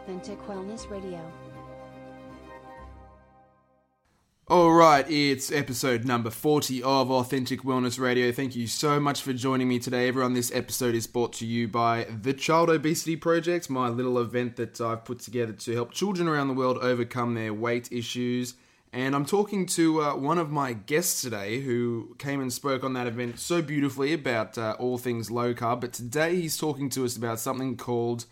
Authentic Wellness Radio. Alright, it's episode number 40 of Authentic Wellness Radio. Thank you so much for joining me today, everyone. This episode is brought to you by the Child Obesity Project, my little event that I've put together to help children around the world overcome their weight issues. And I'm talking to one of my guests today who came and spoke on that event so beautifully about all things low carb. But today he's talking to us about something called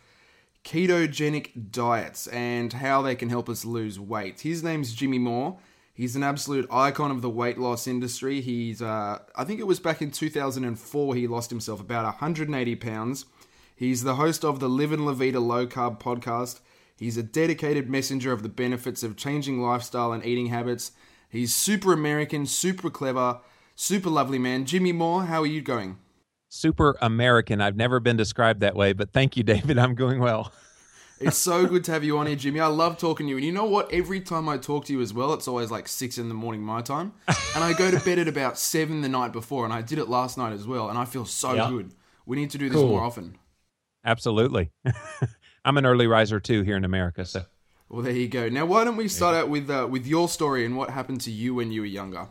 ketogenic diets and how they can help us lose weight. His name's Jimmy Moore. He's an absolute icon of the weight loss industry. He's, I think it was back in 2004, he lost himself about 180 pounds. He's the host of the Live and La Vida Low Carb podcast. He's a dedicated messenger of the benefits of changing lifestyle and eating habits. He's super American, super clever, super lovely man. Jimmy Moore, how are you going? Super American. I've never been described that way, but thank you, David. I'm going well. It's so good to have you on here, Jimmy. I love talking to you. And you know what? Every time I talk to you as well, it's always like 6 in the morning my time. And I go to bed at about 7 the night before. And I did it last night as well. And I feel so good. We need to do this more often. Absolutely. I'm an early riser too here in America. So, well, there you go. Now, why don't we start out with your story and what happened to you when you were younger?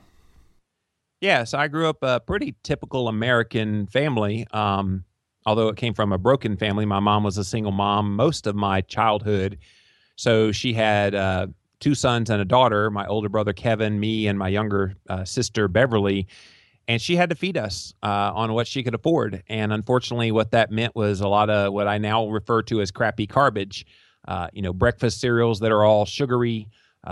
Yeah, so I grew up a pretty typical American family. Although it came from a broken family, my mom was a single mom most of my childhood. So she had 2 sons and a daughter, my older brother Kevin, me, and my younger sister Beverly. And she had to feed us on what she could afford. And unfortunately, what that meant was a lot of what I now refer to as crappy garbage. Breakfast cereals that are all sugary,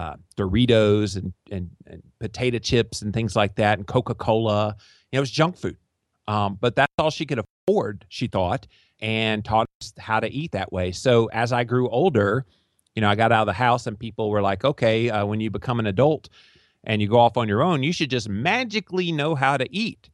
Doritos and potato chips and things like that, and Coca-Cola. It was junk food. But that's all she could afford, she thought, and taught us how to eat that way. So as I grew older, I got out of the house and people were like, okay, when you become an adult and you go off on your own, you should just magically know how to eat.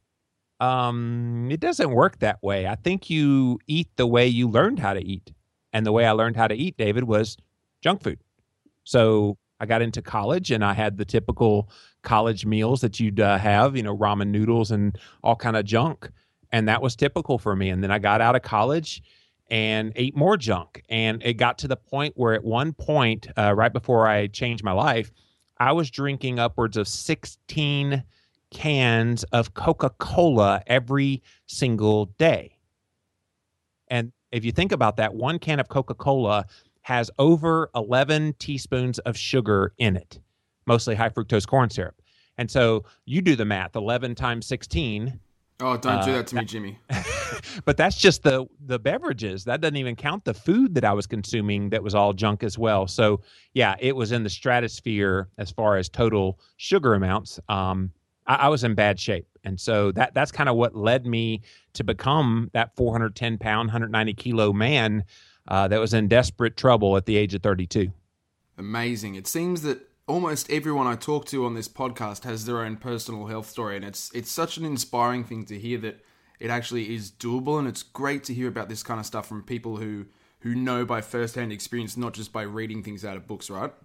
It doesn't work that way. I think you eat the way you learned how to eat. And the way I learned how to eat, David, was junk food. So I got into college and I had the typical college meals that you'd have, ramen noodles and all kind of junk. And that was typical for me. And then I got out of college and ate more junk. And it got to the point where at one point, right before I changed my life, I was drinking upwards of 16 cans of Coca-Cola every single day. And if you think about that, 1 can of Coca-Cola has over 11 teaspoons of sugar in it, mostly high fructose corn syrup. And so you do the math, 11 times 16. Oh, don't do that to me, Jimmy. But that's just the beverages. That doesn't even count the food that I was consuming that was all junk as well. So yeah, it was in the stratosphere as far as total sugar amounts. I was in bad shape. And so that's kind of what led me to become that 410-pound, 190-kilo man that was in desperate trouble at the age of 32. Amazing. It seems that almost everyone I talk to on this podcast has their own personal health story, and it's such an inspiring thing to hear that it actually is doable, and it's great to hear about this kind of stuff from people who know by first-hand experience, not just by reading things out of books, right?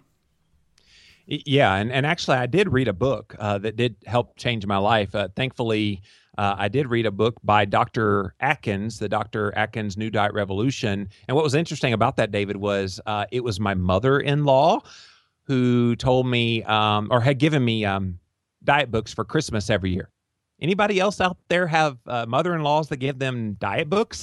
Yeah, and actually I did read a book that did help change my life. Thankfully, I did read a book by Dr. Atkins, the Dr. Atkins New Diet Revolution. And what was interesting about that, David, was it was my mother-in-law who told me or had given me diet books for Christmas every year. Anybody else out there have mother-in-laws that give them diet books?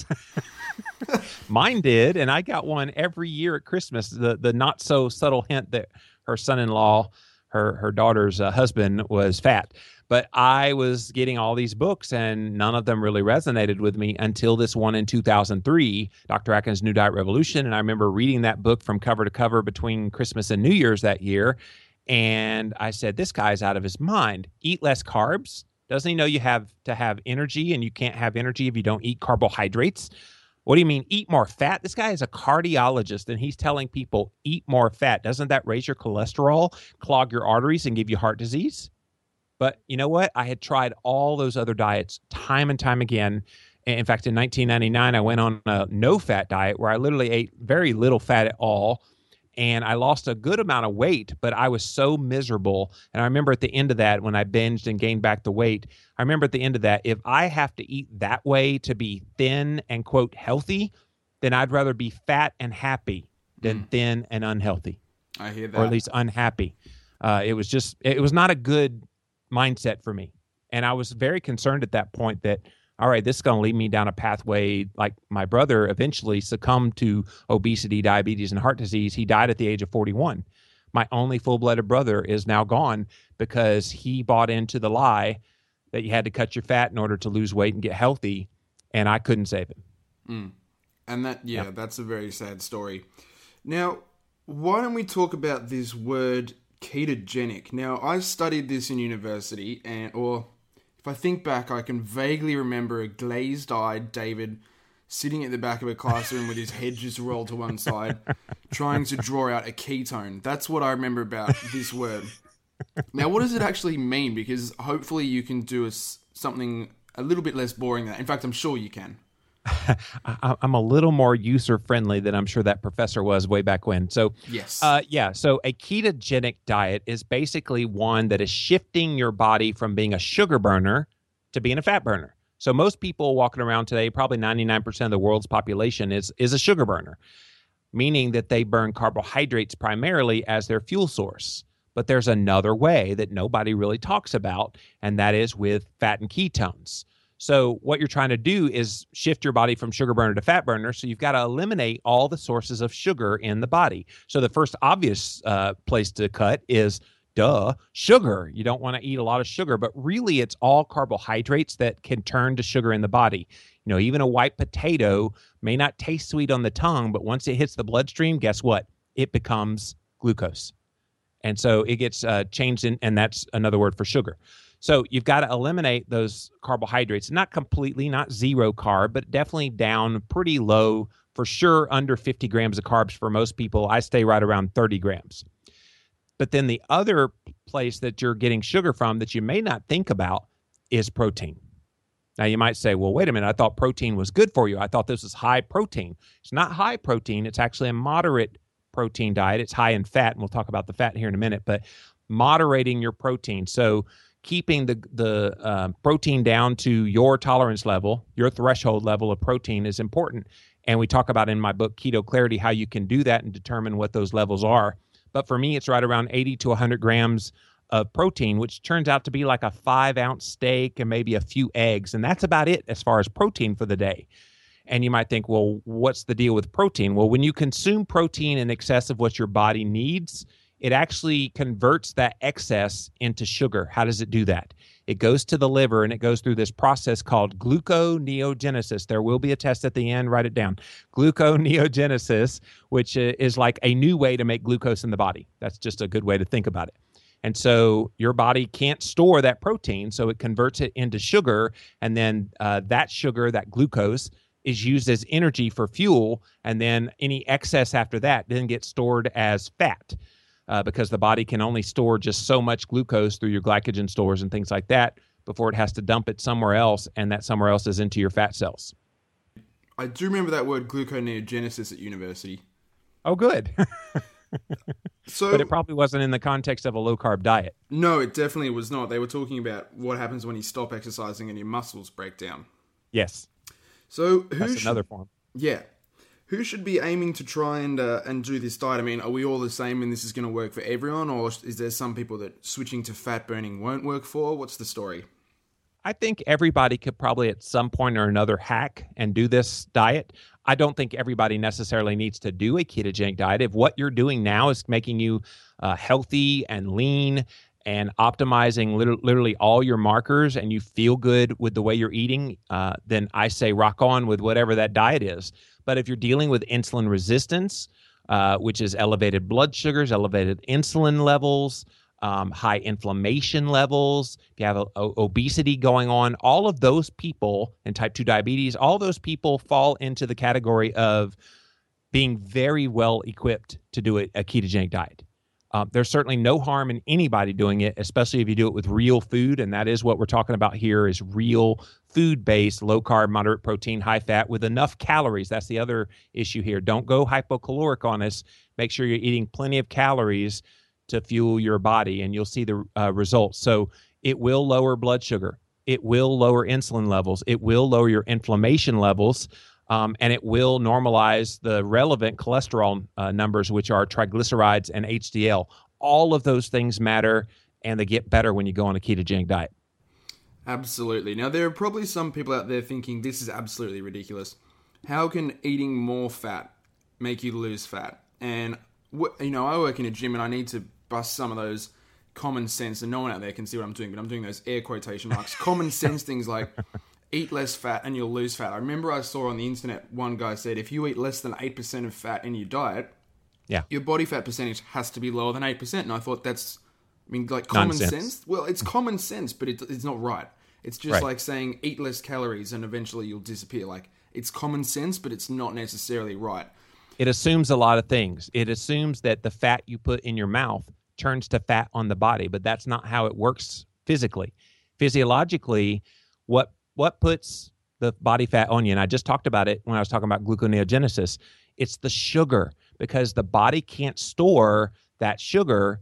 Mine did, and I got one every year at Christmas. The not so subtle hint that her son-in-law, her daughter's husband, was fat. But I was getting all these books, and none of them really resonated with me until this one in 2003, Dr. Atkins' New Diet Revolution. And I remember reading that book from cover to cover between Christmas and New Year's that year. And I said, this guy's out of his mind. Eat less carbs. Doesn't he know you have to have energy, and you can't have energy if you don't eat carbohydrates? What do you mean, eat more fat? This guy is a cardiologist, and he's telling people, eat more fat. Doesn't that raise your cholesterol, clog your arteries, and give you heart disease? But you know what? I had tried all those other diets time and time again. In fact, in 1999, I went on a no-fat diet where I literally ate very little fat at all. And I lost a good amount of weight, but I was so miserable. And I remember at the end of that, when I binged and gained back the weight, I remember at the end of that, if I have to eat that way to be thin and, quote, healthy, then I'd rather be fat and happy than thin and unhealthy, I hear that. or at least unhappy. It was not a good mindset for me. And I was very concerned at that point that, all right, this is going to lead me down a pathway like my brother eventually succumbed to obesity, diabetes, and heart disease. He died at the age of 41. My only full-blooded brother is now gone because he bought into the lie that you had to cut your fat in order to lose weight and get healthy, and I couldn't save him. And that's a very sad story. Now, why don't we talk about this word ketogenic? Now, I studied this in university, or if I think back, I can vaguely remember a glazed-eyed David sitting at the back of a classroom with his head just rolled to one side, trying to draw out a ketone. That's what I remember about this word. Now, what does it actually mean? Because hopefully you can do something a little bit less boring than that. In fact, I'm sure you can. I'm a little more user-friendly than I'm sure that professor was way back when. So, yes. So a ketogenic diet is basically one that is shifting your body from being a sugar burner to being a fat burner. So most people walking around today, probably 99% of the world's population is a sugar burner, meaning that they burn carbohydrates primarily as their fuel source. But there's another way that nobody really talks about, and that is with fat and ketones. So what you're trying to do is shift your body from sugar burner to fat burner. So you've got to eliminate all the sources of sugar in the body. So the first obvious place to cut is, sugar. You don't want to eat a lot of sugar, but really it's all carbohydrates that can turn to sugar in the body. You know, even a white potato may not taste sweet on the tongue, but once it hits the bloodstream, guess what? It becomes glucose. And so it gets changed in, and that's another word for sugar. So you've got to eliminate those carbohydrates, not completely, not zero carb, but definitely down pretty low, for sure under 50 grams of carbs for most people. I stay right around 30 grams. But then the other place that you're getting sugar from that you may not think about is protein. Now you might say, well, wait a minute, I thought protein was good for you. I thought this was high protein. It's not high protein. It's actually a moderate protein diet. It's high in fat, and we'll talk about the fat here in a minute, but moderating your protein. So keeping the protein down to your tolerance level, your threshold level of protein is important. And we talk about in my book, Keto Clarity, how you can do that and determine what those levels are. But for me, it's right around 80 to 100 grams of protein, which turns out to be like a 5-ounce steak and maybe a few eggs. And that's about it as far as protein for the day. And you might think, well, what's the deal with protein? Well, when you consume protein in excess of what your body needs, it actually converts that excess into sugar. How does it do that? It goes to the liver and it goes through this process called gluconeogenesis. There will be a test at the end. Write it down. Gluconeogenesis, which is like a new way to make glucose in the body. That's just a good way to think about it. And so your body can't store that protein, so it converts it into sugar. And then that sugar, that glucose, is used as energy for fuel. And then any excess after that then gets stored as fat. Because the body can only store just so much glucose through your glycogen stores and things like that before it has to dump it somewhere else, and that somewhere else is into your fat cells. I do remember that word gluconeogenesis at university. Oh, good. So, but it probably wasn't in the context of a low-carb diet. No, it definitely was not. They were talking about what happens when you stop exercising and your muscles break down. Yes. So that's another form. Yeah. Who should be aiming to try and do this diet? I mean, are we all the same and this is going to work for everyone? Or is there some people that switching to fat burning won't work for? What's the story? I think everybody could probably at some point or another hack and do this diet. I don't think everybody necessarily needs to do a ketogenic diet. If what you're doing now is making you healthy and lean and optimizing literally all your markers and you feel good with the way you're eating, then I say rock on with whatever that diet is. But if you're dealing with insulin resistance, which is elevated blood sugars, elevated insulin levels, high inflammation levels, if you have obesity going on, all of those people, and type 2 diabetes, all those people fall into the category of being very well equipped to do a ketogenic diet. There's certainly no harm in anybody doing it, especially if you do it with real food. And that is what we're talking about here is real food-based, low-carb, moderate protein, high-fat with enough calories. That's the other issue here. Don't go hypocaloric on us. Make sure you're eating plenty of calories to fuel your body, and you'll see the results. So it will lower blood sugar. It will lower insulin levels. It will lower your inflammation levels. and it will normalize the relevant cholesterol numbers, which are triglycerides and HDL. All of those things matter, and they get better when you go on a ketogenic diet. Absolutely. Now, there are probably some people out there thinking this is absolutely ridiculous. How can eating more fat make you lose fat? And, I work in a gym and I need to bust some of those common sense, and no one out there can see what I'm doing, but I'm doing those air quotation marks, common sense things like eat less fat and you'll lose fat. I remember I saw on the internet, one guy said, if you eat less than 8% of fat in your diet, your body fat percentage has to be lower than 8%. And I thought common sense. Well, it's common sense, but it's not right. It's just like saying eat less calories and eventually you'll disappear. Like, it's common sense, but it's not necessarily right. It assumes a lot of things. It assumes that the fat you put in your mouth turns to fat on the body, but that's not how it works physically. Physiologically, what puts the body fat on you, and I just talked about it when I was talking about gluconeogenesis, it's the sugar, because the body can't store that sugar,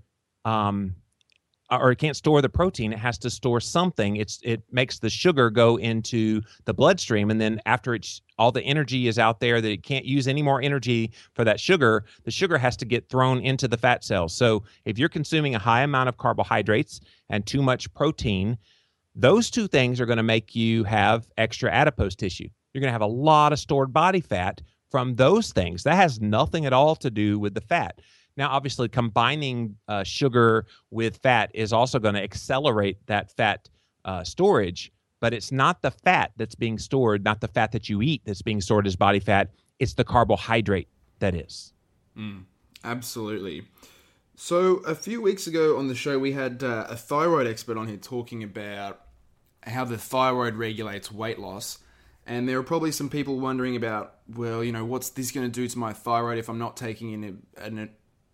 or it can't store the protein. It has to store something. It makes the sugar go into the bloodstream, and then after all the energy is out there that it can't use any more energy for that sugar, the sugar has to get thrown into the fat cells. So if you're consuming a high amount of carbohydrates and too much protein, those two things are going to make you have extra adipose tissue. You're going to have a lot of stored body fat from those things. That has nothing at all to do with the fat. Now, obviously, combining sugar with fat is also going to accelerate that fat storage, but it's not the fat that's being stored, not the fat that you eat that's being stored as body fat. It's the carbohydrate that is. Absolutely. So a few weeks ago on the show, we had a thyroid expert on here talking about how the thyroid regulates weight loss. And there are probably some people wondering about, well, what's this going to do to my thyroid if I'm not taking in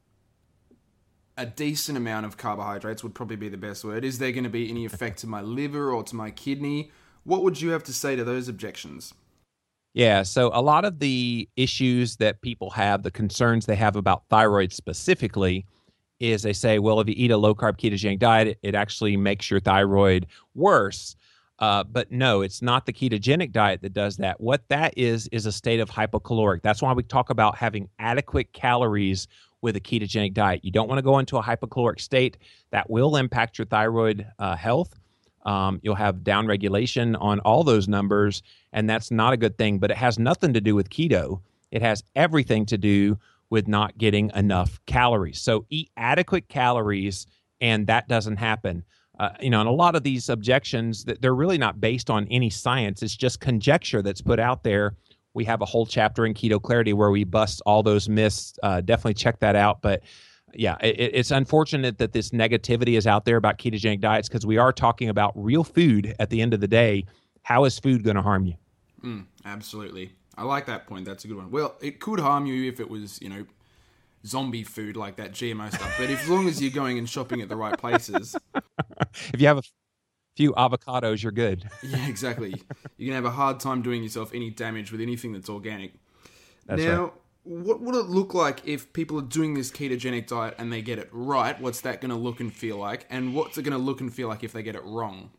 a decent amount of carbohydrates would probably be the best word. Is there going to be any effect to my liver or to my kidney? What would you have to say to those objections? Yeah, so a lot of the issues that people have, the concerns they have about thyroid specifically, is they say, well, if you eat a low-carb ketogenic diet, it actually makes your thyroid worse. But no, it's not the ketogenic diet that does that. What that is a state of hypocaloric. That's why we talk about having adequate calories with a ketogenic diet. You don't want to go into a hypocaloric state. That will impact your thyroid health. You'll have downregulation on all those numbers, and that's not a good thing. But it has nothing to do with keto. It has everything to do with not getting enough calories. So eat adequate calories, and that doesn't happen. And a lot of these objections, they're really not based on any science. It's just conjecture that's put out there. We have a whole chapter in Keto Clarity where we bust all those myths. Definitely check that out. But yeah, it's unfortunate that this negativity is out there about ketogenic diets, because we are talking about real food at the end of the day. How is food going to harm you? Absolutely. I like that point. That's a good one. Well, it could harm you if it was, zombie food like that GMO stuff. But as long as you're going and shopping at the right places. If you have a few avocados, you're good. Yeah, exactly. You're going to have a hard time doing yourself any damage with anything that's organic. That's now, right. What would it look like if people are doing this ketogenic diet and they get it right? What's that going to look and feel like? And what's it going to look and feel like if they get it wrong?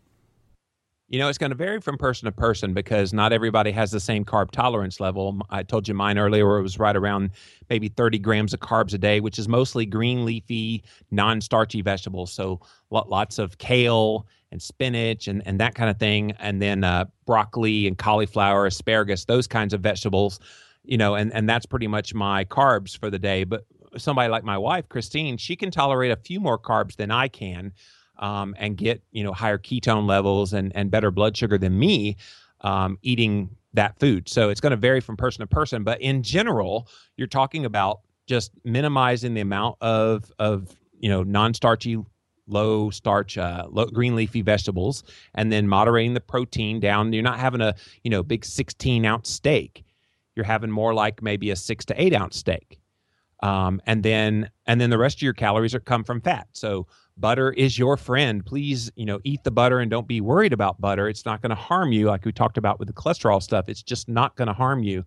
It's going to vary from person to person, because not everybody has the same carb tolerance level. I told you mine earlier, where it was right around maybe 30 grams of carbs a day, which is mostly green leafy, non-starchy vegetables. So lots of kale and spinach and that kind of thing. And then broccoli and cauliflower, asparagus, those kinds of vegetables, and that's pretty much my carbs for the day. But somebody like my wife, Christine, she can tolerate a few more carbs than I can. And get higher ketone levels and better blood sugar than me eating that food. So it's going to vary from person to person. But in general, you're talking about just minimizing the amount of non-starchy, low starch, low green leafy vegetables, and then moderating the protein down. You're not having a big 16-ounce steak. You're having more like maybe a 6 to 8 ounce steak. And then the rest of your calories come from fat. So butter is your friend. Please, eat the butter and don't be worried about butter. It's not going to harm you, like we talked about with the cholesterol stuff. It's just not going to harm you.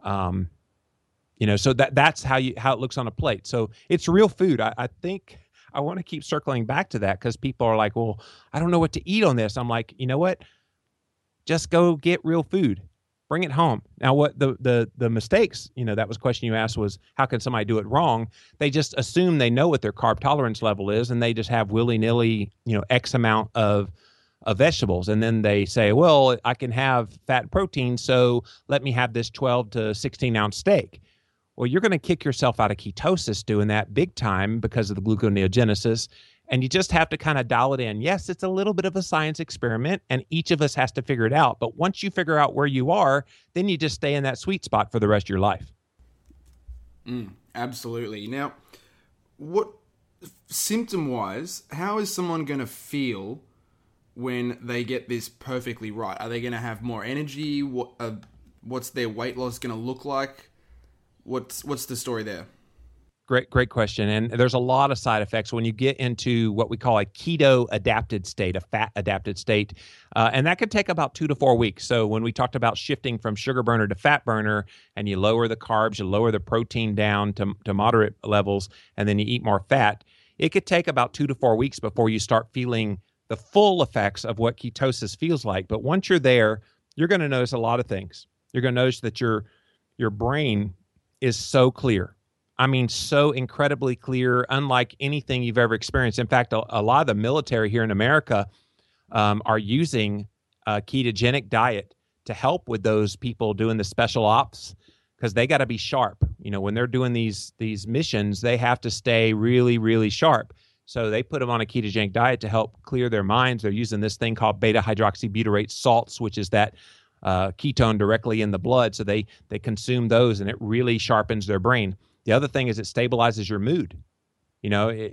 So that's how it looks on a plate. So it's real food. I think I want to keep circling back to that, because people are like, well, I don't know what to eat on this. I'm like, you know what? Just go get real food. Bring it home. Now, what the mistakes, that was a question you asked, was how can somebody do it wrong? They just assume they know what their carb tolerance level is, and they just have willy-nilly, X amount of vegetables. And then they say, well, I can have fat and protein, so let me have this 12 to 16 ounce steak. Well, you're going to kick yourself out of ketosis doing that big time because of the gluconeogenesis. And you just have to kind of dial it in. Yes, it's a little bit of a science experiment, and each of us has to figure it out. But once you figure out where you are, then you just stay in that sweet spot for the rest of your life. Absolutely. Now, what symptom-wise, how is someone going to feel when they get this perfectly right? Are they going to have more energy? What's their weight loss going to look like? What's the story there? Great question. And there's a lot of side effects when you get into what we call a keto adapted state, a fat adapted state. And that could take about 2 to 4 weeks. So when we talked about shifting from sugar burner to fat burner, and you lower the carbs, you lower the protein down to moderate levels, and then you eat more fat, it could take about 2 to 4 weeks before you start feeling the full effects of what ketosis feels like. But once you're there, you're going to notice a lot of things. You're going to notice that your brain is so clear. I mean, so incredibly clear, unlike anything you've ever experienced. In fact, a lot of the military here in America are using a ketogenic diet to help with those people doing the special ops, because they got to be sharp. When they're doing these missions, they have to stay really, really sharp. So they put them on a ketogenic diet to help clear their minds. They're using this thing called beta-hydroxybutyrate salts, which is that ketone directly in the blood. So they consume those, and it really sharpens their brain. The other thing is it stabilizes your mood. You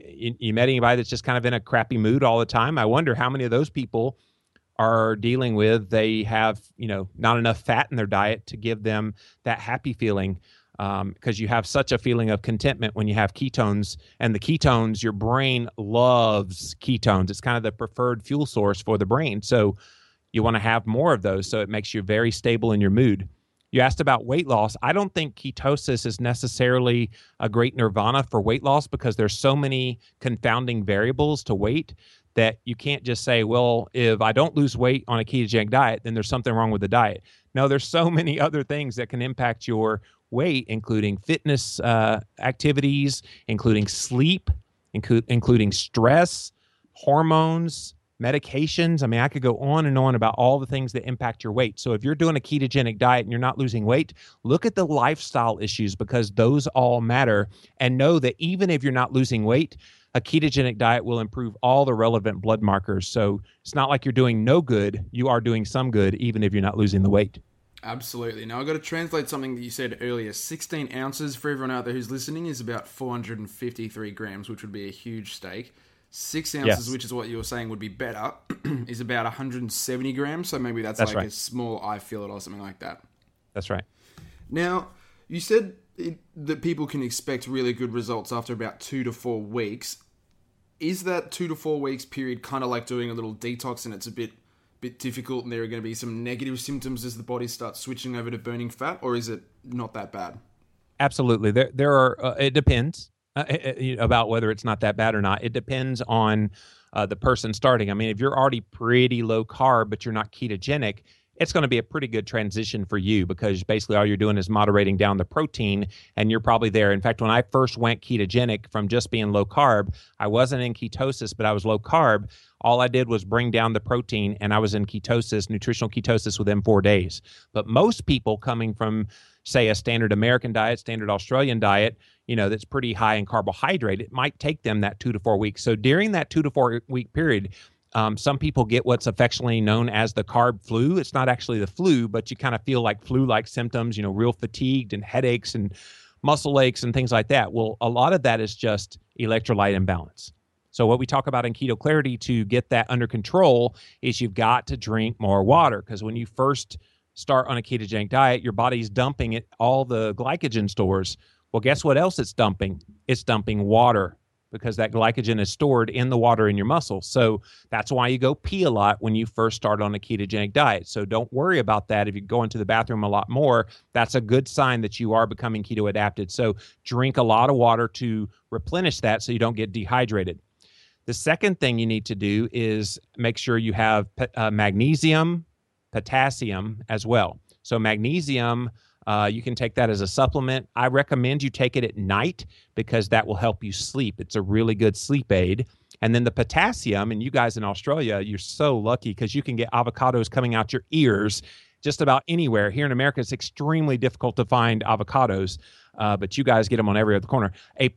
met anybody that's just kind of in a crappy mood all the time? I wonder how many of those people are dealing with, they have, not enough fat in their diet to give them that happy feeling, because you have such a feeling of contentment when you have ketones. And the ketones, your brain loves ketones. It's kind of the preferred fuel source for the brain. So you want to have more of those, so it makes you very stable in your mood. You asked about weight loss. I don't think ketosis is necessarily a great nirvana for weight loss, because there's so many confounding variables to weight that you can't just say, well, if I don't lose weight on a ketogenic diet, then there's something wrong with the diet. No, there's so many other things that can impact your weight, including fitness activities, including sleep, including stress, hormones, medications. I mean, I could go on and on about all the things that impact your weight. So if you're doing a ketogenic diet and you're not losing weight, look at the lifestyle issues, because those all matter. And know that even if you're not losing weight, a ketogenic diet will improve all the relevant blood markers. So it's not like you're doing no good. You are doing some good, even if you're not losing the weight. Absolutely. Now, I've got to translate something that you said earlier. 16 ounces, for everyone out there who's listening, is about 453 grams, which would be a huge steak. 6 ounces, Yes. which is what you were saying would be better, is about 170 grams. So maybe that's like right. a small I feel it or something like that. That's right. Now, you said that people can expect really good results after about 2 to 4 weeks. Is that 2 to 4 weeks period kind of like doing a little detox, and it's a bit difficult, and there are going to be some negative symptoms as the body starts switching over to burning fat, or is it not that bad? Absolutely. There are, it depends about whether it's not that bad or not. It depends on the person starting. I mean, if you're already pretty low carb, but you're not ketogenic, it's going to be a pretty good transition for you, because basically all you're doing is moderating down the protein, and you're probably there. In fact, when I first went ketogenic from just being low carb, I wasn't in ketosis, but I was low carb. All I did was bring down the protein, and I was in ketosis, nutritional ketosis, within 4 days. But most people coming from, say, a standard American diet, standard Australian diet, that's pretty high in carbohydrate, it might take them that 2 to 4 weeks. So during that 2 to 4 week period, some people get what's affectionately known as the carb flu. It's not actually the flu, but you kind of feel like flu-like symptoms, real fatigued and headaches and muscle aches and things like that. Well, a lot of that is just electrolyte imbalance. So what we talk about in Keto Clarity to get that under control is you've got to drink more water, because when you first start on a ketogenic diet, your body's dumping all the glycogen stores. Well, guess what else it's dumping? It's dumping water, because that glycogen is stored in the water in your muscles. So that's why you go pee a lot when you first start on a ketogenic diet. So don't worry about that. If you go into the bathroom a lot more, that's a good sign that you are becoming keto adapted. So drink a lot of water to replenish that so you don't get dehydrated. The second thing you need to do is make sure you have magnesium, potassium as well. So magnesium, you can take that as a supplement. I recommend you take it at night because that will help you sleep. It's a really good sleep aid. And then the potassium, and you guys in Australia, you're so lucky because you can get avocados coming out your ears just about anywhere. Here in America, it's extremely difficult to find avocados, but you guys get them on every other corner.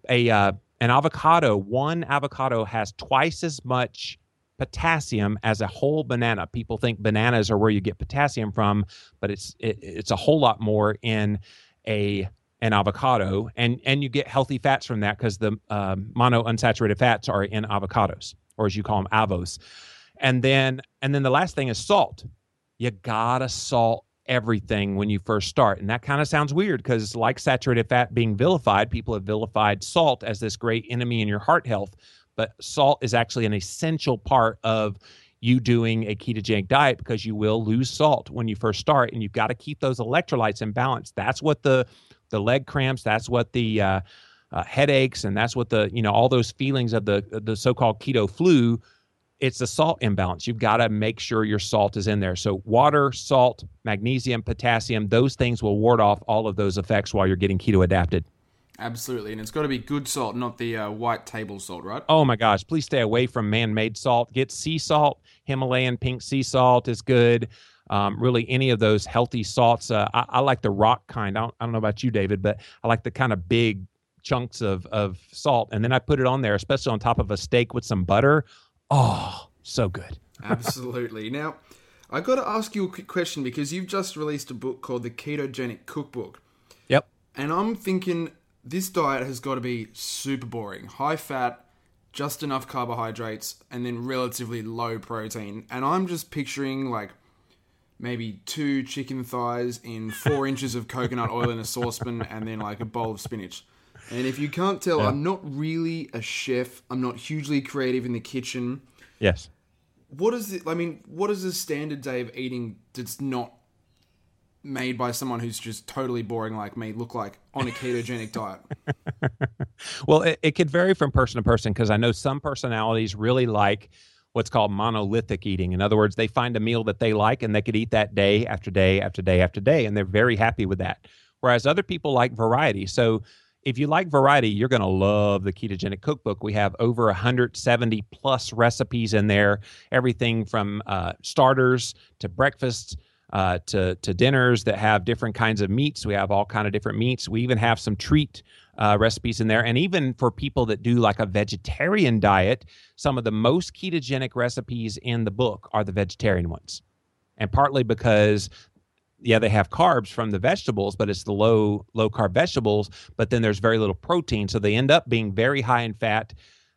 An avocado, one avocado has twice as much potassium as a whole banana. People think bananas are where you get potassium from, but it's a whole lot more in an avocado, and you get healthy fats from that because the monounsaturated fats are in avocados, or as you call them, avos. And then the last thing is salt. You gotta salt everything when you first start. And that kind of sounds weird because like saturated fat being vilified, people have vilified salt as this great enemy in your heart health. But salt is actually an essential part of you doing a ketogenic diet because you will lose salt when you first start, and you've got to keep those electrolytes in balance. That's what the leg cramps, that's what the headaches, and that's what the all those feelings of the so-called keto flu. It's a salt imbalance. You've got to make sure your salt is in there. So water, salt, magnesium, potassium, those things will ward off all of those effects while you're getting keto adapted. Absolutely, and it's got to be good salt, not the white table salt, right? Oh my gosh, please stay away from man-made salt. Get sea salt. Himalayan pink sea salt is good. Really, any of those healthy salts. I like the rock kind. I don't know about you, David, but I like the kind of big chunks of salt. And then I put it on there, especially on top of a steak with some butter. Oh, so good. Absolutely. Now, I got to ask you a quick question because you've just released a book called The Ketogenic Cookbook. Yep. And I'm thinking this diet has got to be super boring. High fat, just enough carbohydrates, and then relatively low protein. And I'm just picturing like maybe 2 chicken thighs in 4 inches of coconut oil in a saucepan and then like a bowl of spinach. And if you can't tell, I'm not really a chef. I'm not hugely creative in the kitchen. Yes. What is it? I mean, what is a standard day of eating that's not made by someone who's just totally boring like me look like on a ketogenic diet? Well, it could vary from person to person because I know some personalities really like what's called monolithic eating. In other words, they find a meal that they like and they could eat that day after day after day after day, and they're very happy with that. Whereas other people like variety. So if you like variety, you're going to love the Ketogenic Cookbook. We have over 170 plus recipes in there, everything from starters to breakfasts to dinners that have different kinds of meats. We have all kind of different meats. We even have some treat recipes in there. And even for people that do like a vegetarian diet, some of the most ketogenic recipes in the book are the vegetarian ones. And partly because they have carbs from the vegetables, but it's the low carb vegetables, but then there's very little protein. So they end up being very high in fat,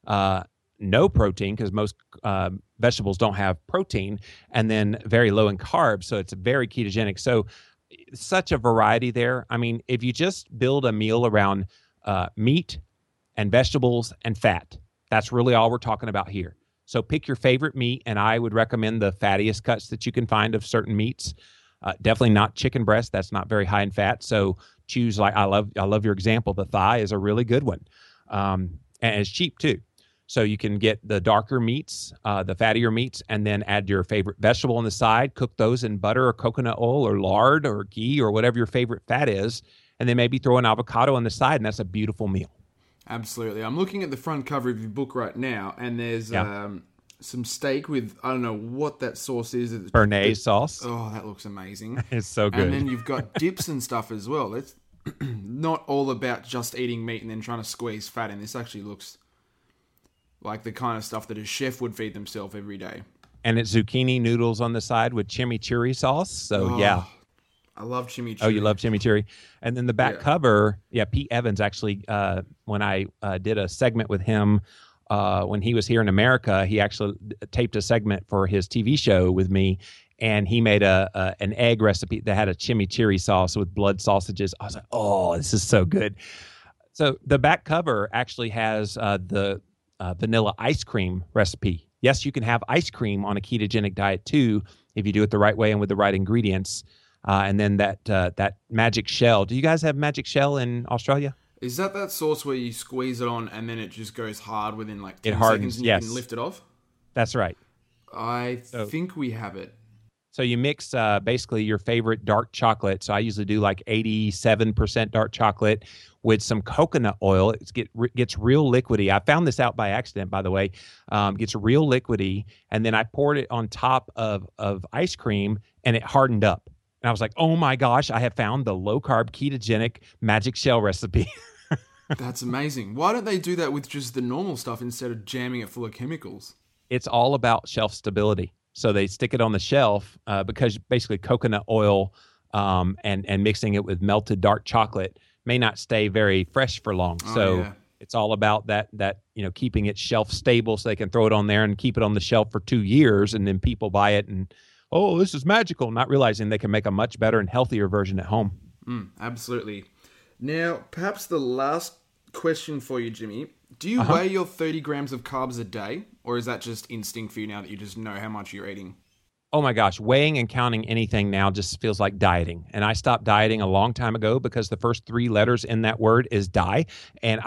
no protein, because most vegetables don't have protein, and then very low in carbs. So it's very ketogenic. So such a variety there. I mean, if you just build a meal around meat and vegetables and fat, that's really all we're talking about here. So pick your favorite meat, and I would recommend the fattiest cuts that you can find of certain meats. Definitely not chicken breast. That's not very high in fat. So choose, like I love your example. The thigh is a really good one, and it's cheap too. So you can get the darker meats, the fattier meats, and then add your favorite vegetable on the side. Cook those in butter or coconut oil or lard or ghee or whatever your favorite fat is, and then maybe throw an avocado on the side, and that's a beautiful meal. Absolutely. I'm looking at the front cover of your book right now, and there's some steak with, I don't know what that sauce is. Béarnaise sauce. Oh, that looks amazing. It's so good. And then you've got dips and stuff as well. It's not all about just eating meat and then trying to squeeze fat in. This actually looks like the kind of stuff that a chef would feed themselves every day. And it's zucchini noodles on the side with chimichurri sauce. So, I love chimichurri. Oh, you love chimichurri. And then the back cover, Pete Evans actually, when I did a segment with him, when he was here in America, he actually taped a segment for his TV show with me, and he made an egg recipe that had a chimichurri sauce with blood sausages. I was like, oh, this is so good. So the back cover actually has the vanilla ice cream recipe. Yes, you can have ice cream on a ketogenic diet too if you do it the right way and with the right ingredients. And then that magic shell. Do you guys have magic shell in Australia? Is that sauce where you squeeze it on and then it just goes hard within like 10 it hardens, seconds and you can lift it off? That's right. I think we have it. So you mix basically your favorite dark chocolate. So I usually do like 87% dark chocolate with some coconut oil. It gets real liquidy. I found this out by accident, by the way. Gets real liquidy, and then I poured it on top of ice cream, and it hardened up. And I was like, oh my gosh, I have found the low-carb ketogenic magic shell recipe. That's amazing. Why don't they do that with just the normal stuff instead of jamming it full of chemicals? It's all about shelf stability. So they stick it on the shelf because basically coconut oil and mixing it with melted dark chocolate may not stay very fresh for long. It's all about that keeping it shelf stable so they can throw it on there and keep it on the shelf for 2 years, and then people buy it and, oh, this is magical, not realizing they can make a much better and healthier version at home. Absolutely. Now, perhaps the last question for you, Jimmy. Do you weigh your 30 grams of carbs a day, or is that just instinct for you now that you just know how much you're eating? Oh my gosh, weighing and counting anything now just feels like dieting. And I stopped dieting a long time ago because the first 3 letters in that word is die. And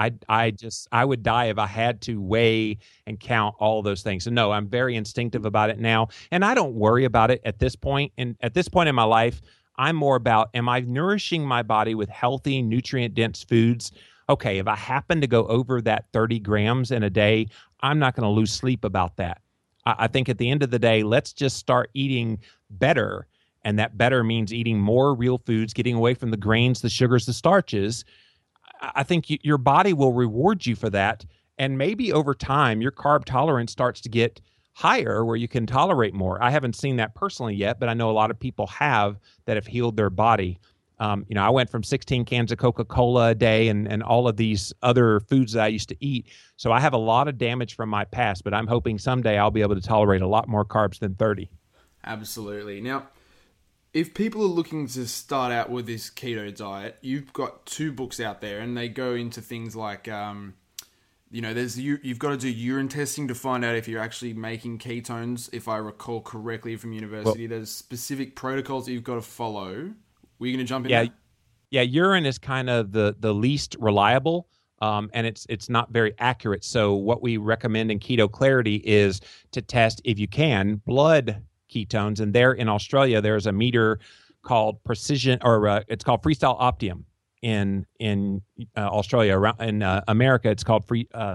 I would die if I had to weigh and count all of those things. So no, I'm very instinctive about it now. And I don't worry about it at this point. And at this point in my life, I'm more about, am I nourishing my body with healthy, nutrient-dense foods? Okay, if I happen to go over that 30 grams in a day, I'm not going to lose sleep about that. I think at the end of the day, let's just start eating better. And that better means eating more real foods, getting away from the grains, the sugars, the starches. I think your body will reward you for that. And maybe over time, your carb tolerance starts to get higher where you can tolerate more. I haven't seen that personally yet, but I know a lot of people have that have healed their body. I went from 16 cans of Coca-Cola a day and all of these other foods that I used to eat. So I have a lot of damage from my past, but I'm hoping someday I'll be able to tolerate a lot more carbs than 30. Absolutely. Now, if people are looking to start out with this keto diet, you've got 2 books out there, and they go into things like, you've got to do urine testing to find out if you're actually making ketones. If I recall correctly from university, there's specific protocols that you've got to follow. Were you going to jump in there? Yeah, urine is kind of the least reliable, and it's not very accurate. So what we recommend in Keto Clarity is to test, if you can, blood ketones. And there in Australia, there's a meter called Precision, or it's called Freestyle Optimum in Australia. In America, it's called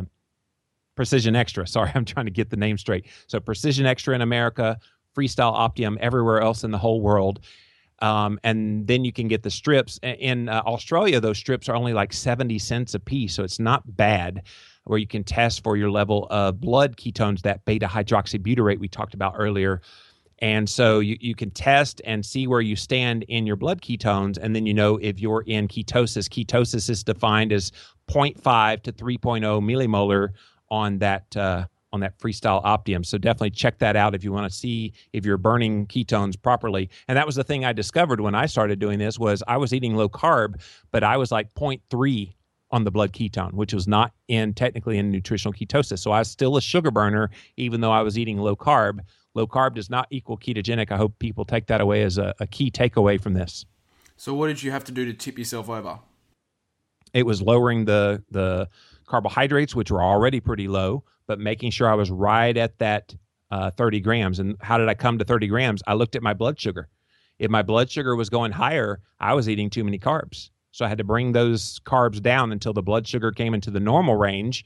Precision Extra. Sorry, I'm trying to get the name straight. So Precision Extra in America, Freestyle Optimum everywhere else in the whole world. And then you can get the strips. In Australia, those strips are only like 70 cents a piece, so it's not bad, where you can test for your level of blood ketones, that beta-hydroxybutyrate we talked about earlier. And so you can test and see where you stand in your blood ketones, and then you know if you're in ketosis. Ketosis is defined as 0.5 to 3.0 millimolar on that Freestyle Optimum. So definitely check that out if you want to see if you're burning ketones properly. And that was the thing I discovered when I started doing this, was I was eating low carb, but I was like 0.3 on the blood ketone, which was not technically in nutritional ketosis. So I was still a sugar burner, even though I was eating low carb. Low carb does not equal ketogenic. I hope people take that away as a key takeaway from this. So what did you have to do to tip yourself over? It was lowering the carbohydrates, which were already pretty low, but making sure I was right at that 30 grams. And how did I come to 30 grams? I looked at my blood sugar. If my blood sugar was going higher, I was eating too many carbs. So I had to bring those carbs down until the blood sugar came into the normal range.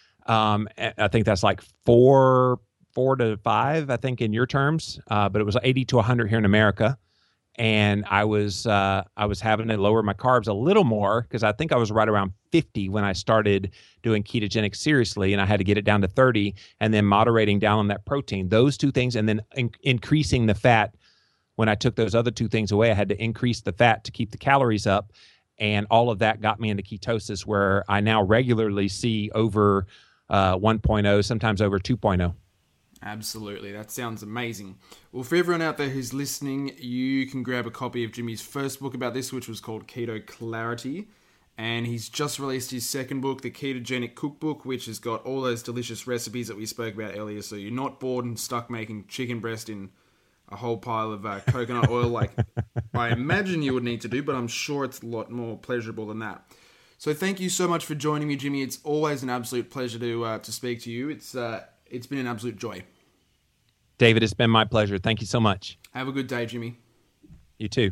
I think that's like 4 to 5, I think, in your terms. But it was 80 to 100 here in America. And I was having to lower my carbs a little more because I think I was right around 50 when I started doing ketogenic seriously, and I had to get it down to 30, and then moderating down on that protein. Those 2 things, and then increasing the fat. When I took those other 2 things away, I had to increase the fat to keep the calories up, and all of that got me into ketosis, where I now regularly see over 1.0, sometimes over 2.0. Absolutely. That sounds amazing. Well, for everyone out there who's listening, you can grab a copy of Jimmy's first book about this, which was called Keto Clarity. And he's just released his second book, The Ketogenic Cookbook, which has got all those delicious recipes that we spoke about earlier. So you're not bored and stuck making chicken breast in a whole pile of coconut oil like I imagine you would need to do, but I'm sure it's a lot more pleasurable than that. So thank you so much for joining me, Jimmy. It's always an absolute pleasure to speak to you. It's been an absolute joy. David, it's been my pleasure. Thank you so much. Hey, Have a good day, Jimmy. You too.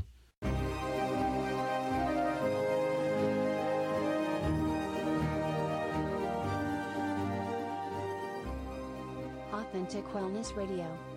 Authentic Wellness Radio.